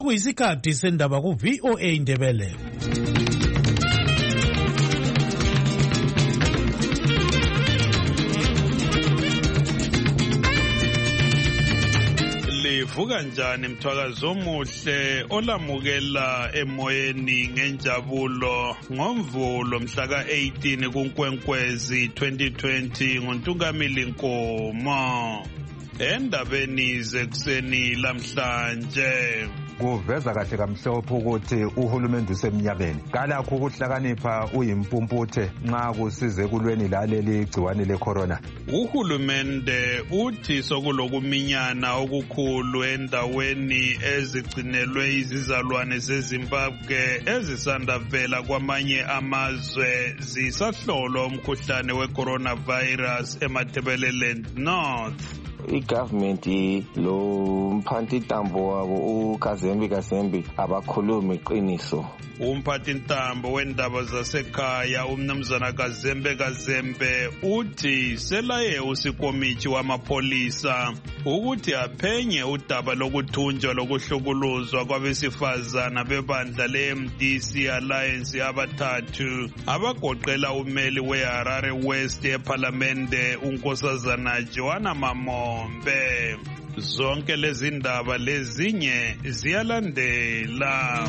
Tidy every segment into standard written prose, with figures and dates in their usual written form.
Kuyisikhathi sendaba ku VOA Indebele. Livuka njani mthwakazo omuhle olamukela emoyeni ngenjabulo ngomvulo mhla ka-18 kuNkwenkwezi 2020 ngoNtungamili Nkomo. Endabeni zekuseni lamhlanje kuveza kahle kamhlophe ukuthi uhulumende usemnyameni kalakho ukuhlakanipha uyimpumputhe nxa kusize kulweni laleli gciwane lecorona. Uhulumende uthi sokulokuminyana okukhulu endaweni ezigcinelwe izizalwane zeZimbabwe ezisanda vela kwamanye amazwe zisahlolwa umkhuhlane wecoronavirus eMatabeleland North. I-government lo mphathintambo wabo uKazembe abakhulumi iqiniso. Umphathintambo wendaba zasekhaya umnumzana Kazembe uthi selaye usikomiti wamapholisa ukuthi aphenye udaba lokuthunjwa lokuhlukuluzwa kwabesifazana bebandla le-MDC Alliance abathathu abagoqela umeli weHarare West ePhalamende uNkosazana Joanna Mamombe. Zonke lezi ndaba lezinye ziyalandela.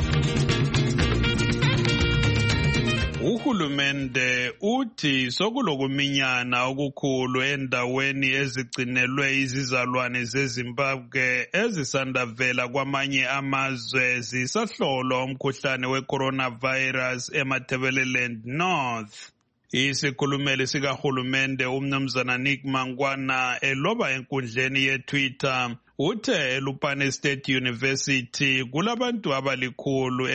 Uhulumende uthi sokulokuminyana okukhulu endaweni ezigcinelwe izizalwane zeZimbabwe ezisanda vela kwamanye amazwe zisahlolwa umkhuhlane wecoronavirus eMatabeleland North. Isikhulumeli sikahulumende umnumzana Nick Mangwana eloba enkundleni yeTwitter uthe eLupane State University kulabantu abalikhulu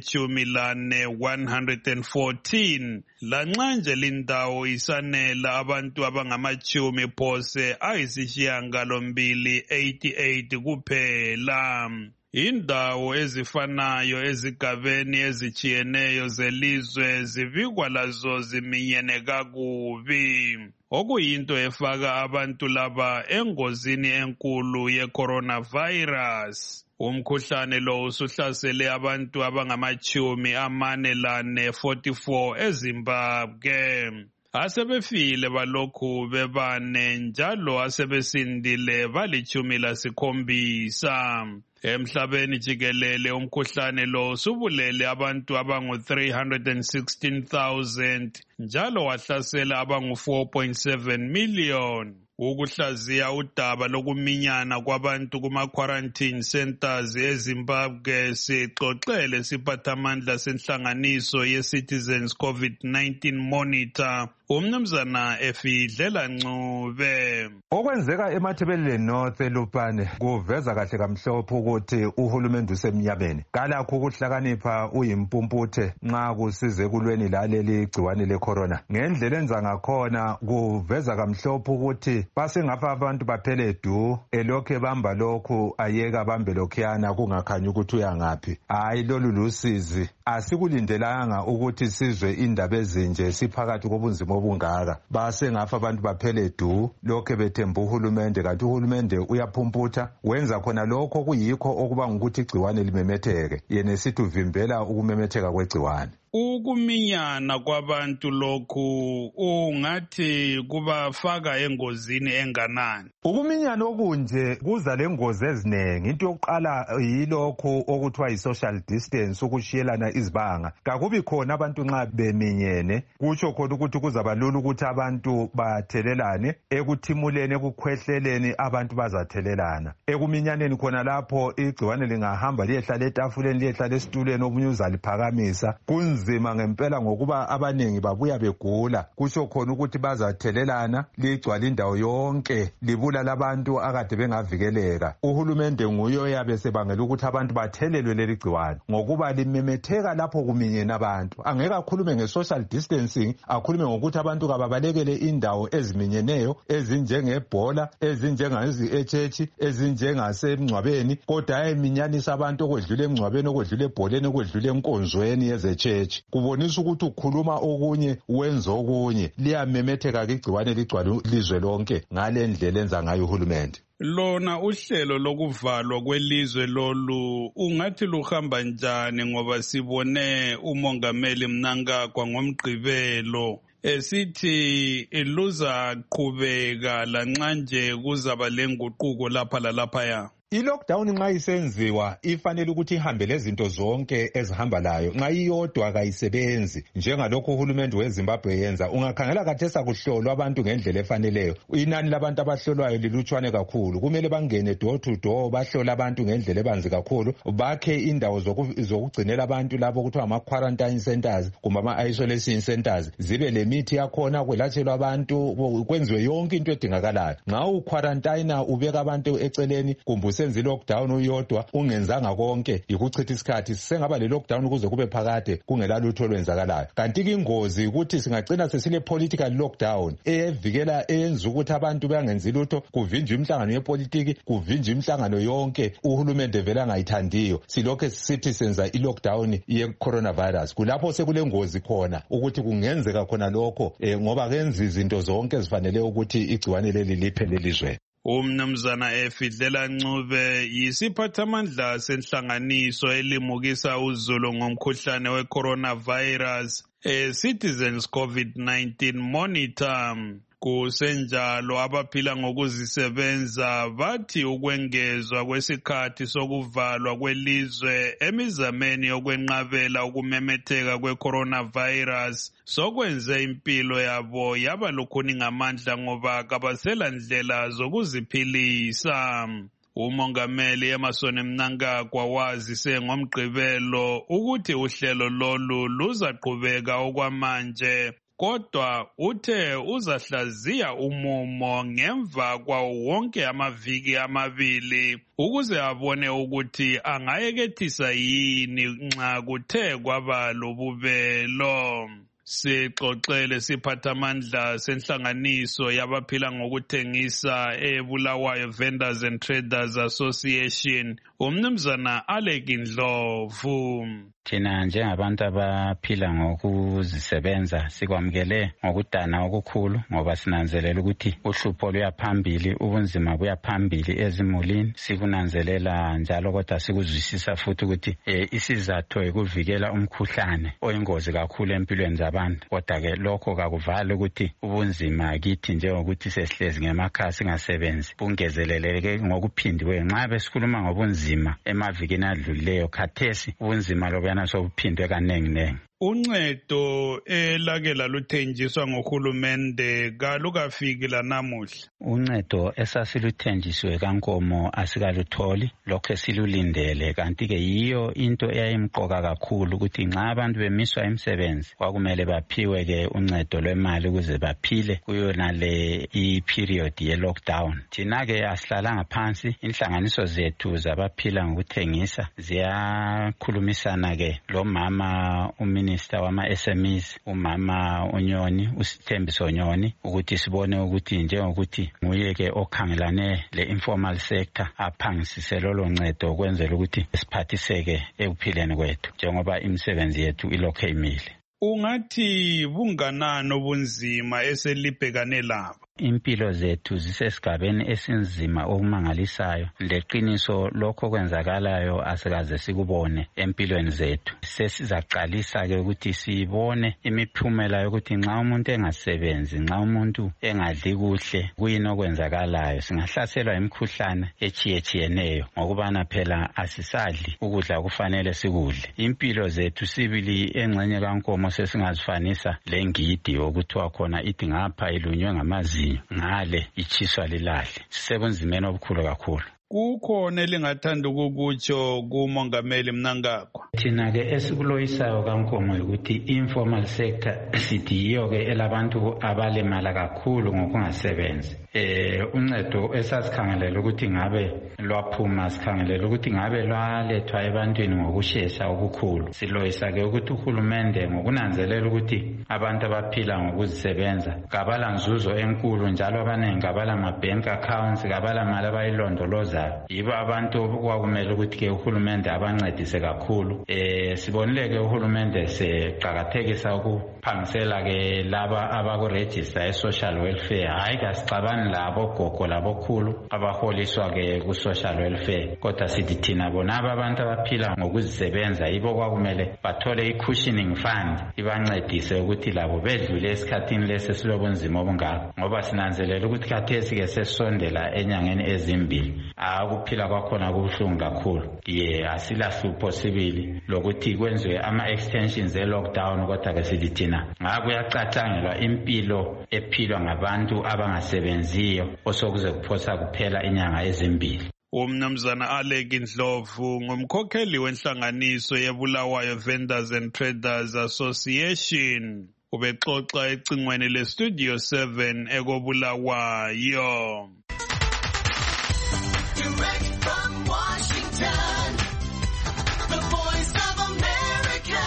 elile-114 lanxa nje lindawo isanela abantu abangamachumi phose ayisishiyangalombili 88 kuphela. Indawo ezifanayo ezigabeni ezijiyeneyo zelizwe zivikwa lazo ziminyene kakubi, okuyinto efaka abantu laba engozini enkulu ye-coronavirus. Umkhuhlane lo usuhlasele abantu abangamachumi 44 eZimbabwe. Asebefile balokhu bebane njalo asebesindile bali-17. Emhlabeni jikelele umkhuhlane lo usubulele abantu abangu-316,000 njalo wahlasela abangu-4.7 million. Ukuhlaziya udaba lokuminyana kwabantu kuma-quarantine centers eZimbabwe sixoxele siphathamandla senhlanganiso ye-Citizens COVID-19 Monitor umnumzana Efidlela Ncube. Okwenzeka eMatabeleland North eLupane kuveza kahle kamhlophe ukuthi uhulumende usemnyameni kalakho ukuhlakanipha uyimpumputhe nxa kusize kulweni laleli gciwane lecorona. Ngendlela enza ngakhona kuveza kamhlophe ukuthi basengapha abantu baphele du elokhe bamba lokhu ayeka bambe lokhuyana kungakhanyi ukuthi uyangaphi. Hayi lolu lusizi asikulindelanga ukuthi sizwe indaba ezinje siphakathi kobunzima obungaka. Basengapha abantu baphele du lokhe bethemba uhulumende kanti uhulumende uyaphumputha wenza khona lokho kuyikho okuba ukuthi igciwane limemetheke yena esithi uvimbela ukumemetheka kwegciwane. Ukuminyana kwabantu lokhu ungathi kubafaka engozini enganani? Ukuminyana okunje kuza lengozi eziningi. Into yokuqala yilokho okuthiwa yi-social distance, ukushiyelana izibanga. Kakubi khona abantu nxa beminyene kutsho khona ukuthi kuzaba lula ukuthi abantu bathelelane. Ekuthimuleni, ekukhwehleleni abantu bazathelelana. Ekuminyaneni khona lapho igciwane lingahamba liyehlala etafuleni, liyehlala esitulweni, omunye uzaliphakamisa. Kunzima ngempela ngokuba abaningi babuya begula. Kusho khona ukuthi bazathelelana, ligcwala indawo yonke, libulala abantu akade bengavikeleka. Uhulumende nguye oyabe sebangela ukuthi abantu bathelelwe leli gciwane ngokuba limemetheka lapho kuminyene abantu. Angeke akhulume nge-social distancing, akhulume ngokuthi abantu kababalekele indawo eziminyeneyo ezinjengebhola, ezinjengezi-echechi, ezinjengasemngcwabeni, kodwa eminyanisa abantu okwedlula emngcwabeni, okwedlula ebholeni, okwedlula enkonzweni yezechechi. research kubonisa ukuthi ukhuluma okunye wenza okunye liyamemetheka igciwane ligcwala ilizwe lonke ngale ndlela enza ngayo uhulumende. Lona uhlelo lokuvalwa kwelizwe lolu ungathi luhamba njani ngoba sibone umongameli Mnangagwa ngomgqibelo esithi luzaqhubeka lanxa nje kuzaba lenguquko lapha lalaphaya. I-lockdown nxa isenziwa ifanele ukuthi ihambe lezinto zonke ezihamba layo. Nxa iyodwa kayisebenzi njengalokho uhulumende weZimbabwe yenza, ungakhangela kathesa kuhlolwa abantu ngendlela efaneleyo. Inani labantu abahlolwayo lilutshwane kakhulu. Kumele bangene door to door bahlola abantu ngendlela ebanzi kakhulu. Bakhe indawo zokugcinela abantu labo kuthiwa ama-quarantine centers kumbe ama-isolation centers. Zibe lemithi yakhona kwelatshelwa abantu, kwenziwe yonke into edingakalayo. Nxa uquarantine ubeka abantu eceleni kumbe senze lockdown uyodwa ungenzanga konke yikuchitha isikhathi, sengaba le lockdown ukuze kube phakade kungela lutho olwenzakalayo. Kanti ingozi ukuthi singagcina sesile political lockdown evikela eyenza ukuthi abantu bangenzi lutho, kuvinjwe imihlangano yepolitiki, kuvinjwe imihlangano yonke uhulumende vele angayithandiyo. Silokho sithi senza i-lockdown ye-coronavirus. Kulapho sekule ngozi khona ukuthi kungenzeka khona lokho ngoba kenza izinto zonke ezifanele ukuthi igciwane leli liphele elizweni. Umnumzana Efidlela Ncube yisiphathamandla senhlanganiso elimukisa uzulu ngomkhuhlane we-coronavirus Citizens COVID-19 Monitor. Kusenjalo abaphila ngokuzisebenza bathi ukwengezwa kwesikhathi sokuvalwa kwelizwe emizameni yokwenqabela ukumemetheka kwe-coronavirus sokwenze impilo yabo yaba lukhuni ngamandla ngoba kabasela ndlela zokuziphilisa. Umongameli Emmerson Mnangagwa wazise ngomgqibelo ukuthi uhlelo lolu luzaqhubeka okwamanje, kodwa uthe uzahlaziya umumo ngemva kwawo wonke amaviki amabili ukuze abone ukuthi angayekethisa yini nxa kuthe kwaba lobubelo. Sixoxele siphathamandla senhlanganiso yabaphila ngokuthengisa eBulawayo Vendors and Traders Association, umnumzana Alec Ndlovu. Thina njengabantu abaphila ngokuzisebenza sikwamukele ngokudana okukhulu ngoba sinanzelela ukuthi uhlupho luyaphambili, ubunzima buyaphambili ezimulini. Sikunanzelela njalo kodwa sikuzwisisa futhi ukuthi isizathu ekuvikela umkhuhlane oyingozi kakhulu empilweni zabantu. Kodwa ke lokho kakuvali ukuthi ubunzima kithi njengokuthi sesihlezi ngemakhaya singasebenzi bungezeleleke ngokuphindiweyo. Nxa besikhuluma ngobunzima emavikini adlulileyo, khathesi ubunzima lobuyana sobuphindwe kanenginengi. Uncedo elake laluthenjiswa ngohulumende kalukafiki lanamuhla. Uncedo esasiluthenjiswe kankomo asikalutholi, lokho esilulindele. Kanti ke yiyo into eyayimqoka kakhulu ukuthi nxa abantu bemiswa imisebenzi kwakumele baphiwe ke uncedo lwemali ukuze baphile kuyona le i-period ye-lockdown. Thina ke asihlalanga phansi, inhlanganiso zethu zabaphila ngokuthengisa ziyakhulumisana ke lo mama Minister wama-SMEs umama uNyoni, uSithembiso Nyoni, ukuthi sibone ukuthi njengokuthi nguye ke okhangelane le-informal sector aphangisise lolo ncedo ukwenzela ukuthi siphathiseke ekuphileni kwethu njengoba imisebenzi yethu ilokhu imile. Ungathi bunganani obunzima eselibhekane labo? Impilo zethu zisesigabeni esinzima okumangalisayo. Leqiniso lokho kwenzakalayo asikaze sikubone empilweni zethu. Sesizaqalisa ke ukuthi sibone imiphumela yokuthi nxa umuntu engasebenzi, nxa umuntu engadli kuhle, kuyini okwenzakalayo. Singahlaselwa imikhuhlane etshiyeneyo ngokubana phela asisadli ukudla kufanele sikudle. Impilo zethu sibili engxenye kankomo sesingazifanisa lengidi okuthiwa khona ithi ngapha ilunywe ngamazinyo, ngale ichiswa lilahle. Sisebunzimeni obukhulu kakhulu. Kukhona elingathanda ukukutsho kumongameli Mnangagwa? Thina ke esikuloyisayo kankomo ukuthi informal sector sithi yiyo ke elabantu abalemala kakhulu ngokungasebenzi. uncedo esasikhangelela ukuthi ngabe lwaphuma sikhangelela ukuthi ngabe lwalethwa ebantwini ngokushesha okukhulu. Siloyisa-ke ukuthi uhulumende ngokunanzelela ukuthi abantu abaphila ngokuzisebenza kabala nzuzo enkulu njalo abaningi kabala ma-bank accounts kabala mali abayilondolozayo. Yibo abantu kwakumele ukuthi-ke uhulumende abancedise kakhulu. Sibonile-ke uhulumende seqakathekisa ukuphangisela-ke laba abakurejista e-social welfare. Hayi kasixabani labo gogo labokhulu abaholiswa-ke ku-social welfare, kodwa sithi thina bonaba abantu abaphila ngokuzisebenza yibo kwakumele bathole i-cushioning fund ibancedise ukuthi labo bedlule esikhathini lesi silobunzima obungako, ngoba sinanzelela ukuthi khathesi-ke sesondela enyangeni ezimbili. Ukuphila kwakhona kubuhlungu kakhulu. Asilahlupho sibili lokuthi kwenziwe ama-extensions e-lockdown, kodwa-ke sithi thina kuyacatshangelwa impilo ephilwa ngabantu abangasebenziyo osokuze kuphosa kuphela inyanga ezimbili. Umnumzana Alec Ndlovu ngumkhokheli wenhlanganiso yeBulawayo Vendors and Traders Association. Ubexoxa ecingweni leStudio 7 ekobulawayo. Direct from Washington, the Voice of America,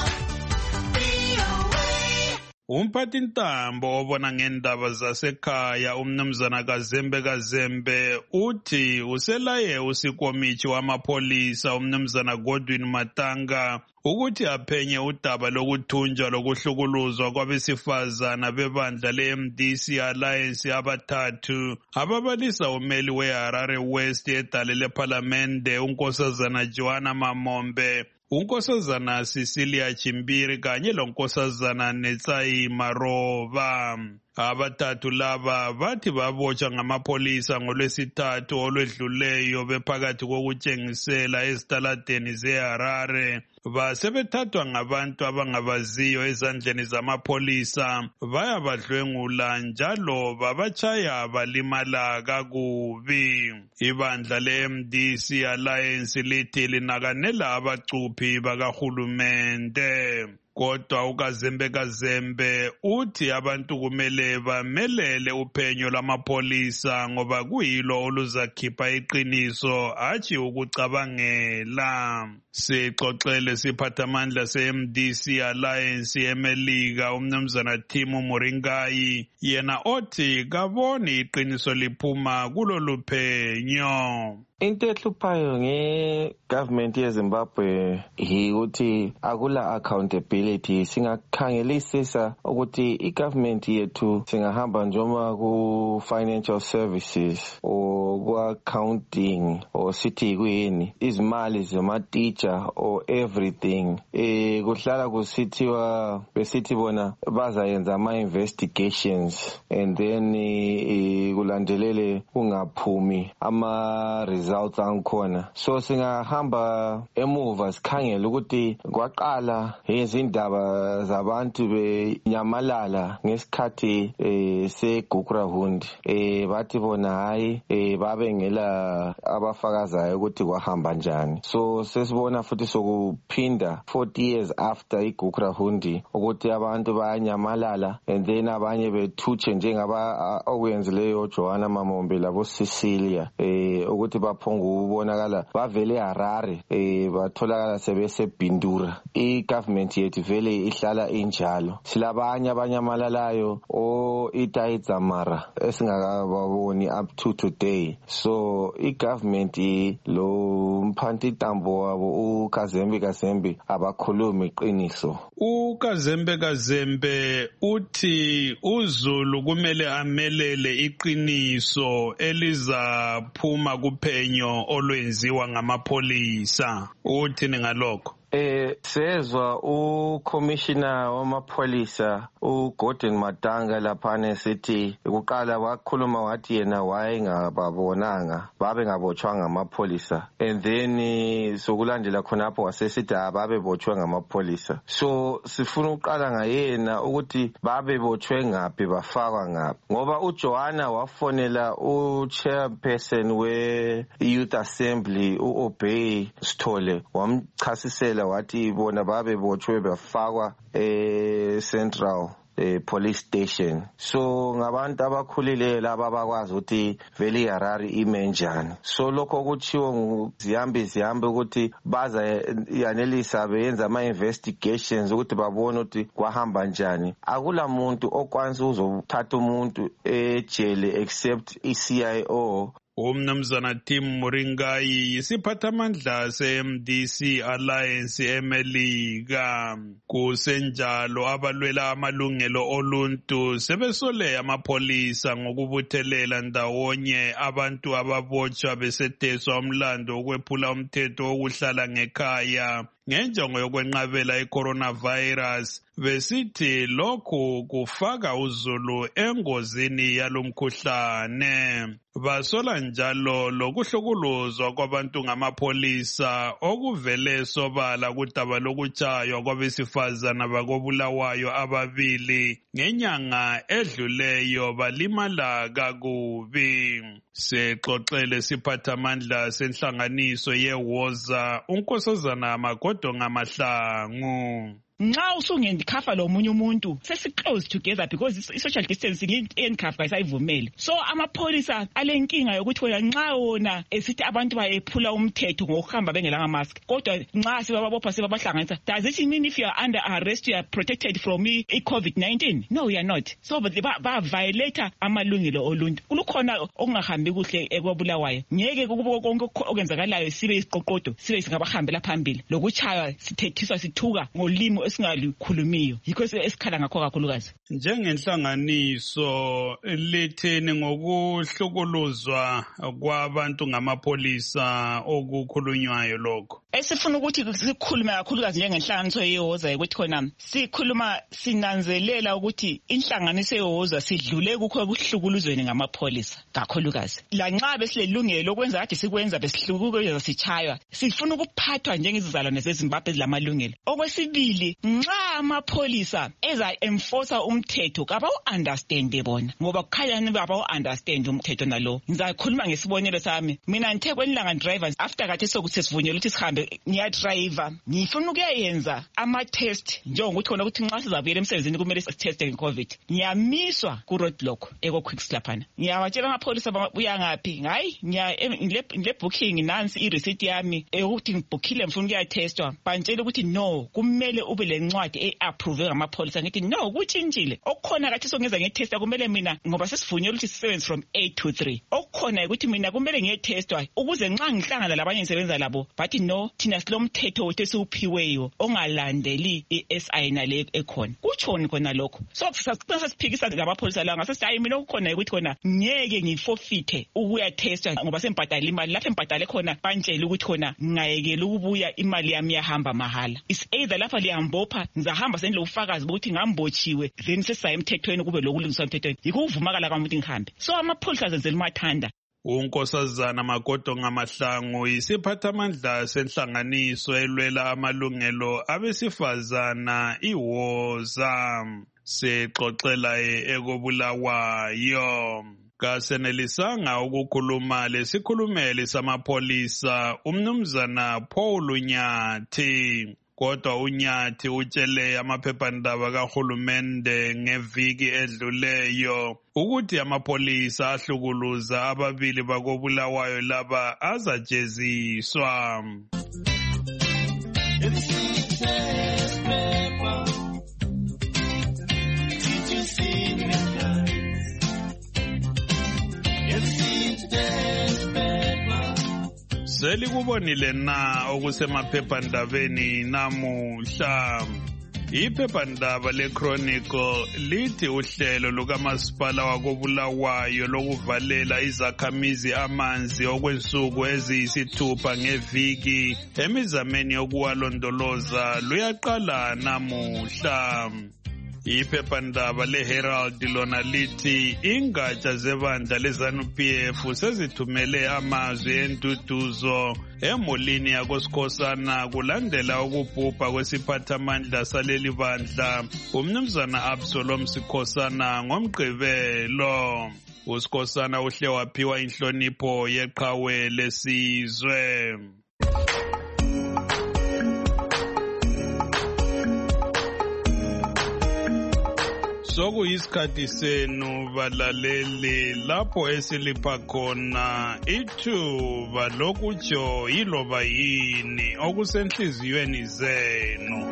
VOA. Umphathintambo obona ngendaba zasekhaya umnumzana Kazembe uthi uselaye usikomithi wamapolisa umnumzana Godwin Matanga ukuthi aphenye udaba lokuthunjwa lokuhlukuluzwa kwabesifazana bebandla le-MDC Alliance abathathu ababalisa umeli weHarare West edale lephalamende unkosazana Joanna Mamombe, unkosazana Cecilia Chimbiri kanye lonkosazana Netsayi Maroba. Abathathu laba bathi babotshwa ngamapolisa ngoLwesithathu olwedluleyo bephakathi kokutshengisela ezitaladeni zeHarare. Basebethathwa ngabantu abangabaziyo ezandleni zamapolisa bayabadlwengula njalo babatshaya balimala kakubi. Ibandla le-MDC Alliance lithi linakanela abacuphi bakahulumende. Kodwa uKazembe uthi abantu kumele bamelele uphenyo lwamapolisa ngoba kuyilo oluzakhipha iqiniso hatshi ukucabangela. Sixoxele siphathamandla se-MDC Alliance eMelika umnumzana Tim Muringayi, yena othi kaboni iqiniso liphuma kulolu phenyo. Into ehluphayo nge-government yeZimbabwe yikuthi akula accountability. Singakhangelisisa ukuthi i-government yethu singahamba njoma ku-financial services or ku-accounting or sithi kuyini izimali zama-teacher or everything. Kuhlala kusithiwa besithi bona bazayenza ama-investigations and then kulandelele kungaphumi ama-results angikhona. So singahamba emuva sikhangele ukuthi kwaqala izindaba zabantu benyamalala ngesikhathi seGukrahundi. Bathi bona hayi babe ngela abafakazayo ukuthi kwahamba njani. So sesibona futhi sokuphinda 40 years after iGukrahundi ukuthi abantu bayanyamalala and then abanye bethutshe njengaba okuyenzileyo Joanna Mamombe labo Cecilia ukuthi ubonakala bavele Harare batholakala sebesebhindura. I-government yethu vele ihlala injalo. Silabanye abanyamalalayo itayizamara esingakababoni up to today. So i-government lo mphathintambo wabo uKazembe abakhulumi iqiniso. uKazembe uthi uZulu kumele amelele iqiniso elizaphuma kuphenyo olwenziwa ngamapolisa. Uthini ngalokho? Sezwa uCommissioner wamapolisa uGordon Matanga laphana sithi kuqala wakhuluma wathi yena wayengababonanga babengabotshwanga ngamapolisa and then sokulandela khonapho wasesithi babebotshwe ngamapolisa. So sifuna uqala ngayena ukuthi babebotshwe ngaphi bafakwa ngaphi, ngoba uJoanna wafonela uchairperson we-Youth Assembly uObey Sithole wamchasisela wathi bona babebotshwe bafakwa Central police station. So ngabantu abakhulile laba bakwazi ukuthi vele iHarare ime njani. So lokho kuthiwo zihambe ukuthi baza yanelisa beyenza ama-investigations ukuthi babone ukuthi kwahamba njani. Akula muntu okwanisa uzothatha umuntu ejele except i-CIO. Umnumzana Tim Muringai isiphathamandla se-MDC Alliance eMelika. Kusenjalo abalwela amalungelo oluntu sebesole amapolisa ngokubuthelela ndawonye abantu ababotshwa beseteswa umlando ukwephula umthetho wokuhlala ngekhaya ngenjongo yokwenqabela i-coronavirus. Besithi lokhu kufaka uzulu engozini yalomkhuhlane. Basola njalo lokuhlukuluzwa kwabantu ngamapolisa okuvele sobala kudaba lokutshaywa kwabesifazana bakobulawayo ababili ngenyanga edluleyo balimala kakubi. Sexoxele siphathamandla senhlanganiso yeWoza unkosazana Magodonga Mahlangu. Nxa usungendikhafa lo munye umuntu sesi-close together because i-social distancing endikhafa kayisayivumeli. So amapholisa alenkinga yokuthi wena nxa wona esithi abantu bayephula umthetho ngokuhamba bengelanga mask, kodwa nxa sibababopha sibabahlanganisa, does it mean if you are under arrest you are protected from i-COVID-19? No, you are not. So ba-violate amalungelo oluntu. Kulukhona okungahambi kuhle ekwabulawayo. Ngeke kube konke okwenzakalayo sibe isiqoqodo, sibe singabahambela phambili. Lokutshaywa sithethiswa sithuka ngolimi esingalikhulumiyo. Yikho esikhala ngakho kakhulukazi. Njengenhlanganiso letheni ngokuhlukuluzwa kwabantu ngamapolisa okukhulunywayo lokho? Esifuna ukuthi sikhulume kakhulukazi njengenhlanganiso yeWoza ukuthi khona sikhuluma sinanzelela ukuthi inhlanganiso yeWoza sidlule kukho ukuhlukuluzweni ngamapolisa kakhulukazi. La nxa besilelungelo lokwenza kade sikwenza besihlukuluzwa sichaywa. Sifuna ukuphathwa njengezizalwane zeZimbabwe ezilamalungelo. Okwesibili, nxa amapolisa eza enforce umthetho kabawu-understande bona ngoba kukhanya bawu-understand umthetho nalo. Ngizakhuluma ngesibonelo sami. Mina ngithe kwenilanga drivers after kade sokuthi sivunyelwe ukuthi sihambe ngiya-driver, ngifuna ukuyenza ama-test njengokuthi khona ukuthi nxa sizabuyela emsebenzini kumele siteste nge-COVID. Ngiyamiswa ku-roadblock eko-Quicks laphana. Ngiyabatshela amapholisa buya ngaphi? Hayi, ngile booking nansi i-receipt yami ukuthi ngibhukhile ngifuna ukuyatestwa. Bantshela ukuthi no, kumele ube lencwadi e-approve ngamapholisa. Ngithi no, kutshintshile. Okukhona kathi songenza ngetesta kumele mina ngoba sesivunyelwe ukuthi sisebenze from 8 to 3. Okukhona ukuthi mina kumele ngiyetestwa ukuze nxa ngihlangana labanye ngisebenza labo bathi no, thina silomthetho wethu esiwuphiweyo ongalandeli i-SI nale ekhona. Kutshoni khona lokho. So sasiphikisa ngabapholisa la ngase hayi mina ukukhona ukuthi khona ngeke ngifofithe ukuya testwa ngoba sembhadala imali lapho embhadale khona bantshela ukuthi khona ngayekela ukubuya imali yami yahamba mahala. Is either lapha liyambopha ngizahamba sendle ufakazi ukuthi ngambotshiwe then sesisaye emthethweni kube lokulungiswa emthethweni. Yikho uvumakala kamuntu ngihambe. So amapholisa zenzela umathanda. Unkosazana Magodonga Mahlangu isiphathamandla senhlanganiso elwela amalungelo abesifazana iWoza. Sexoxela ekobulawayo. Kasenelisanga ukukhuluma lesikhulumeli samapolisa umnumzana Paul Nyathi. Kodwa uNyathi utshele amaphephandaba kahulumende ngeviki edluleyo ukuthi amapolisa ahlukuluza ababili bakobulawayo laba azajeziswa. Selikubonile na okusemaphephandabeni namuhla? Iphephandaba leChronicle lithi uhlelo lukamasipala wakobulawayo lokuvalela izakhamizi amanzi okwensuku eziyisithupha ngeviki emizameni yokuwalondoloza luyaqala namuhla. Iphephandaba leHerald lona lithi ingatsha zebandla leZANU-PF sezithumele amazwi enduduzo emulini yakosikhosana kulandela ukubhubha kwesiphathamandla saleli bandla umnumzana Absalom Sikhosana ngomgqibelo. uSikhosana uhle waphiwa inhlonipho yeqhawe lesizwe. Sokuyisikhathi senu balaleli lapho esilipha khona ithuba lokutsho yiloba yini okusenhliziyweni zenu.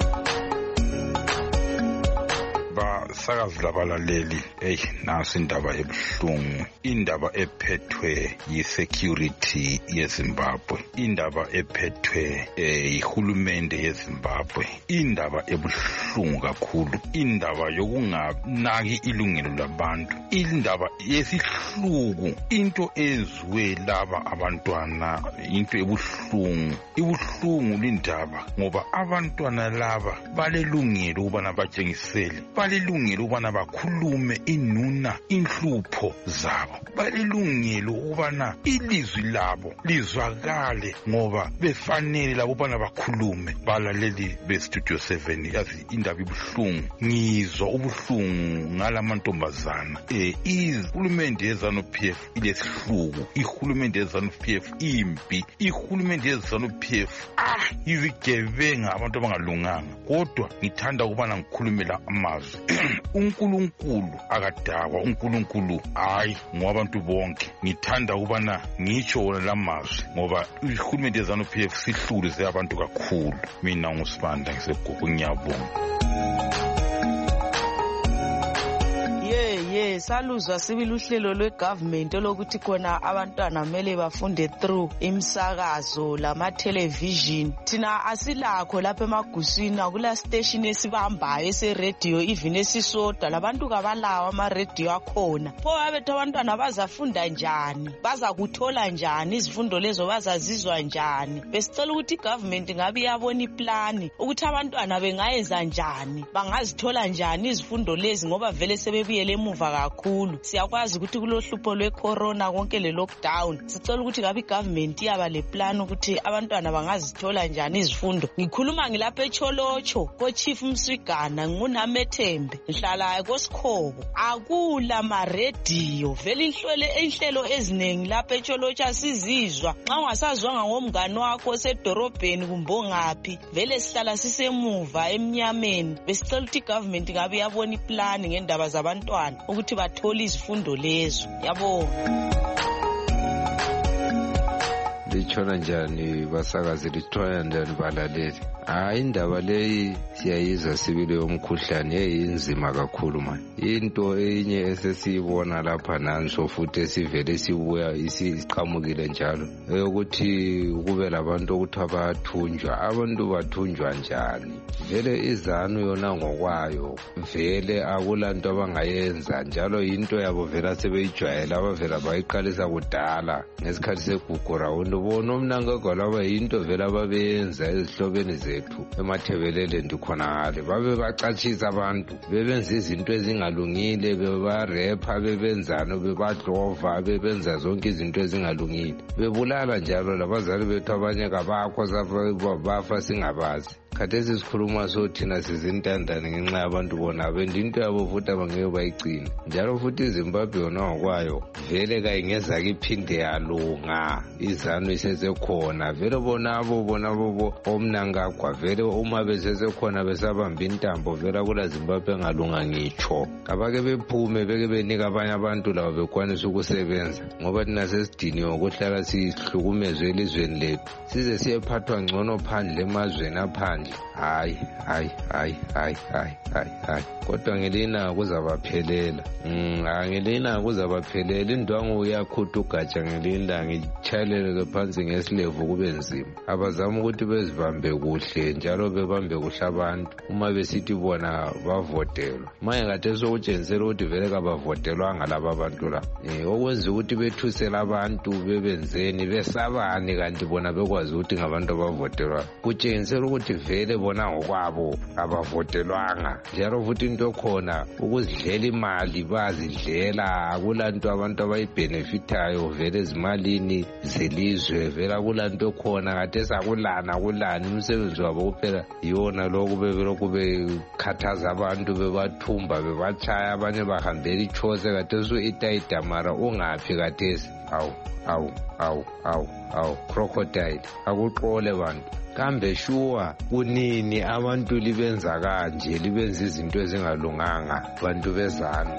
Basakazi labalaleli, nasi indaba ebuhlungu, indaba ephethwe yi-security yeZimbabwe, indaba ephethwe yihulumende yeZimbabwe, indaba ebuhlungu kakhulu, indaba yokunganaki ilungelo labantu, indaba yesihluku, into eziwe laba abantwana, into ebuhlungu. Ibuhlungu lindaba ngoba abantwana laba balelungelo ukubana batshengisele, balelungelo ukubana bakhulume inuna inhlupho zabo, balelungelo ukubana ilizwi labo lizwakale ngoba befanele labo ukubana bakhulume. Balaleli beStudio 7, yazi indaba ibuhlungu, ngizwa ubuhlungu ngalamantombazana. Ihulumende yeZANU-PF ilesihluku, ihulumende yeZANU-PF impi, ihulumende yeZANU-PF izigebenga abantu abangalunganga. Kodwa ngithanda ukubana ngikhulumela amazwi. uNkulunkulu akadakwa, uNkulunkulu hayi ngowabantu bonke. Ngithanda ukubana ngitsho wona lamazwi ngoba ihulumende yeZANU-PF sihlulize abantu kakhulu. Mina nguSibanda ngiseGugu, ngiyabonga. Saluzwa sibili uhlelo lwegovernment olokuthi khona abantwana kumele bafunde through imsakazo lama-television. Thina asilakho lapha emaguswini, akula station esibambayo ese-radio even esisoda, labantu kabalawo ama-radio akhona. Pho abethu abantwana bazafunda njani, bazakuthola njani izifundo lezo, bazazizwa njani? Besicela ukuthi igovernment ngabe iyabona iplani ukuthi abantwana bengayenza njani, bangazithola njani izifundo lezi ngoba vele sebebuyele emuva kakhulu. Siyakwazi ukuthi kulohlupho lwecorona konke le-lockdown. Sicela ukuthi ngabe igovernment iyaba le plan ukuthi abantwana bangazithola njani izifundo. Ngikhuluma ngilapha eCholocho ko-Chief Mswigana, ngunamethembe, ngihlala koSikhobo. Akula ma-radio, vele inhlelo eziningi lapha eCholocho asizizwa. Nxa ungasazwanga ngomngane wakho osedorobheni kumbe ongaphi, vele sihlala sisemuva emnyameni. Besicela ukuthi igovernment ngabe iyabona iplani ngendaba zabantwana ukuthi bathole izifundo lezo. Yabonga. Litshona njani basakazi, litshona njani balaleli? Indaba leyi siyayizwa sibili yomkhuhlane inzima kakhulu manje. Into enye esesiyibona lapha nanso futhi esivele sibuya isiqhamukile njalo ukuthi kube labantu ukuthi abathunjwa. Abantu bathunjwa njani? Vele iZANU yona ngokwayo vele akulanto abangayenza, njalo into yabo vele sebeyijwayela, abavela bayiqalisa kudala ngesikhathi segugu rawundi. Bona umnangagwala bayinto vele ababenza ezihlobeni zethu emathebelele ndikhonale. Babe bacatshisa abantu, bebenza izinto ezingalungile, bebarepha, bebenzano, bebadlova, bebenza zonke izinto ezingalungile, bebulala njalo labazali bethu abanye kabakho bafa singabazi. Khathesi sikhuluma so thina sizintandane ngenxa yabantu bona bendinto yabo futhi abangeke bayigcine. Njalo futhi iZimbabwe yona ngokwayo vele kayingezake iphinde yalunga, iZANU isesekhona. Vele bonabo omnangagwa vele uma besesekhona besabamba intambo vele kula Zimbabwe engalunga ngitsho. Abake bephume beke benika abanye abantu labo bekwanisa ukusebenza, ngoba thina sesidiniwe ukuhlala sihlukumezwe elizweni lethu, size siyephathwa ngcono phandle emazweni aphandle. Hayi. Kodwa ngelina kuzabaphelela. Ngelina kuzabaphelela. Indwangu uyakhutha ugatsha ngelina ngitshayelele phansi ngesilevu kube nzima. Abazama ukuthi bezibambe kuhle njalo bebambe kuhle abantu uma besithi bona bavotelwa. Manje kade sokutshengisela ukuthi vele kabavotelwanga laba abantu la. Okwenza ukuthi bethusela abantu bebenzeni besabani kanti bona bekwazi ukuthi ngabantu abavotelwa. Kutshengisela ukuthi vele bona ngokwabo abavotelwanga. Njalo futhi into khona ukuzidlela imali bazidlela, akulanto abantu abayibhenefitayo vele ezimalini zelizwe. Vele akulanto khona kade sakulana umsebenzi wabo kuphela yona lokhu bebelokhu bekhathaza abantu, bebathumba, bebatshaya, abanye bahambela iChose. Kade su itayidamara ungaphi kadesi awu crocodile akuqole bantu kambe shuwa kunini abantu libenza kanje libenza izinto ezingalunganga bantu bezana.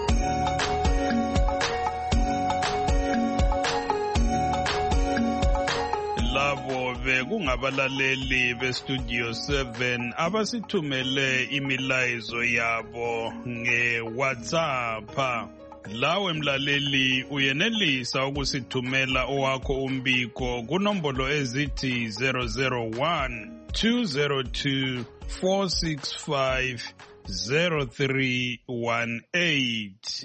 Labo bekungabalaleli bestudio 7 abasithumele imilayezo yabo ngeWhatsApp. Lawe mlaleli uyenelisa ukusithumela owakho umbiko kunombolo ezithi 001 202 465 0318.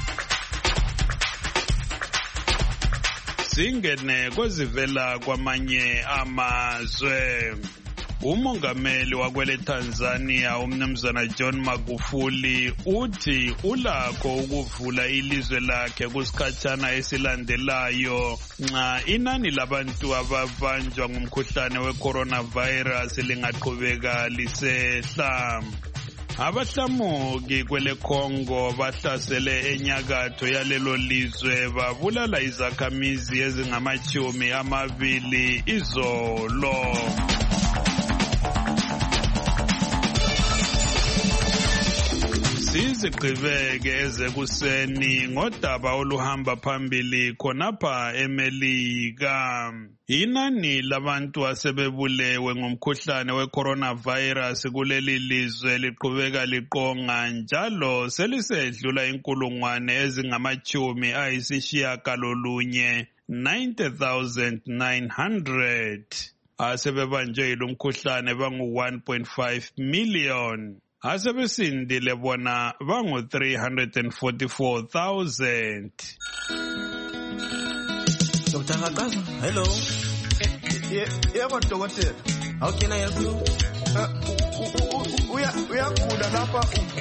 Singene kwezivela kwamanye amazwe. Umongameli wakwele Tanzania umnumzana John Magufuli uthi ulakho ukuvula ilizwe lakhe kusikhatshana esilandelayo nxa inani labantu ababanjwa ngumkhuhlane we-coronavirus lingaqhubeka lisehla. Abahlamuki kwele Congo bahlasele enyakatho yalelo lizwe babulala izakhamizi ezingama-20 izolo. Sizigqibeke ezekuseni ngodaba oluhamba phambili khonapha eMelika. Inani labantu asebebulewe ngumkhuhlane we-coronavirus kuleli lizwe liqhubeka liqonga njalo selisedlula inkulungwane ezingama-90,900 90,900. Asebebanjwe yilomkhuhlane bangu-1.5 million. Asebesindile bona bangu-344,000. Dr. Hakaza, hello. Yebo dokotela. How can I help you? Uyagula lapha.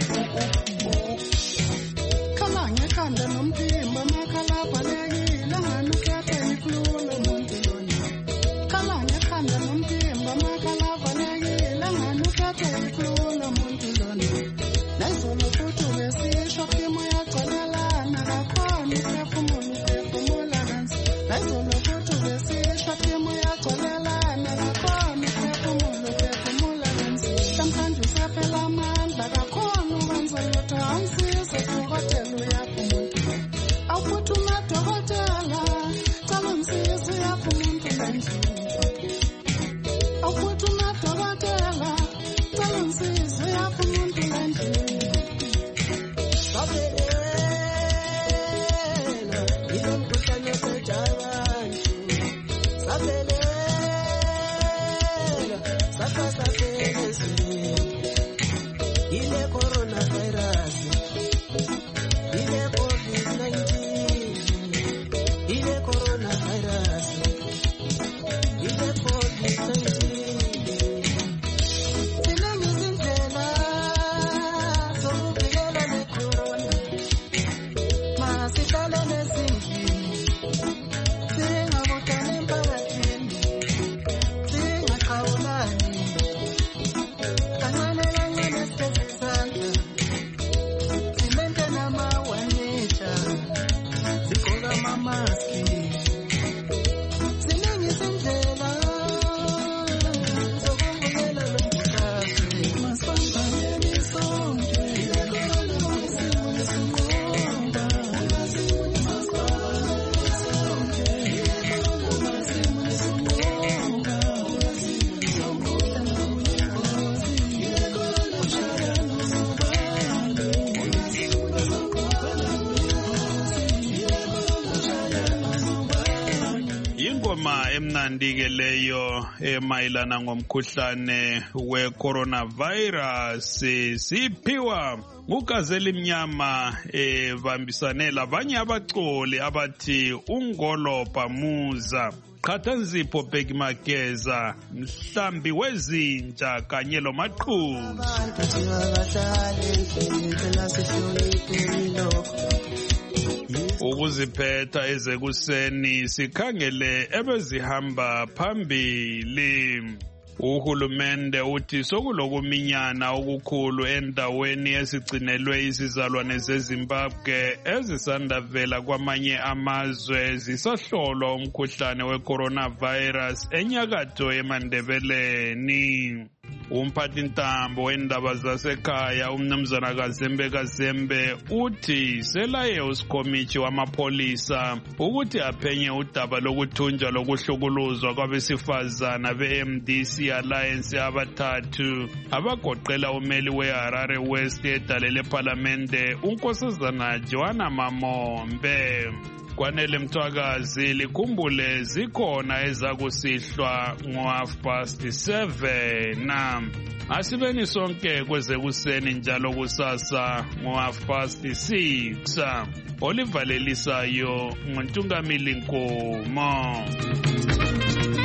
Kala ngekhanda nomphimbo makhala balekile nganukhethe ikhululo umuntu lona. Kala ngekhanda nomphimbo makhala balekile nganukhethe ikhululo umuntu lona. Nezolo futhi besisho phimo yagcolelana kakhona iphefumula kansi. Nezolo futhi besisho phimo yagcolelana kakhona iphefumula kansi. Sometimes usaphela amandla kakhona ukwenza lutho angisize dokotela uyapha umuntu. Awuphuthume dokotela cala ungisize uyapha umuntu kanzima. Awuphuthume dokotela cala ungisize uyapha umuntu kanzima. Sabelela, ilomkhuhlane osejabantu. Sabelela, sabelela. Ile coronavirus, ile COVID-19, ile coronavirus, ile COVID-19. Ziningi izindlela zokuvikela le corona. Masihlale nezindlini, singabuthani emphakathini, singaqhawulani. Kancane kancane sigeze izandla, simente nama-1 meter, sigqoke amamaski. Ziningi izindlela zokuvikela lo mkhuhlane. Masibambaneni sonke, ile corona masibone sinqoba. Masibone sonke, ile corona masibone sinqoba. Ingoma emnandi ke leyo emayilana ngomkhuhlane we-coronavirus siphiwa ngugazeli mnyama bambisane labanye abaculi abathi uNgolopha Muza, Qhathanzipho Bheki Mageza, Mhlambi wezinja kanye lomaqhuzu. Abantu singakahlali endlini phela sihloniphe ilokho. Ukuziphetha ezekuseni sikhangele ebezihamba phambili. Uhulumende uthi sokulokuminyana okukhulu endaweni ezigcinelwe izizalwane zeZimbabwe ezisandavela kwamanye amazwe zisahlolwa umkhuhlane we-coronavirus enyakatho eMandebeleni. Umphathintambo wendaba zasekhaya umnumzana Kazembe uthi selaye uSikhomichi wamapolisa ukuthi aphenye udaba lokuthunjwa lokuhlukuluzwa kwabesifazana be-MDC Alliance abathathu abagoqela umeli weHarare West edalele ephalamende uNkosazana Joanna Mamombe. Kwanele Mthwakazi likhumbule zikhona ezakusihlwa ngo-7:30. Asibeni sonke kwezekuseni njalo kusasa ngo-6:30. Olivalelisayo nguNtungamili Nkomo.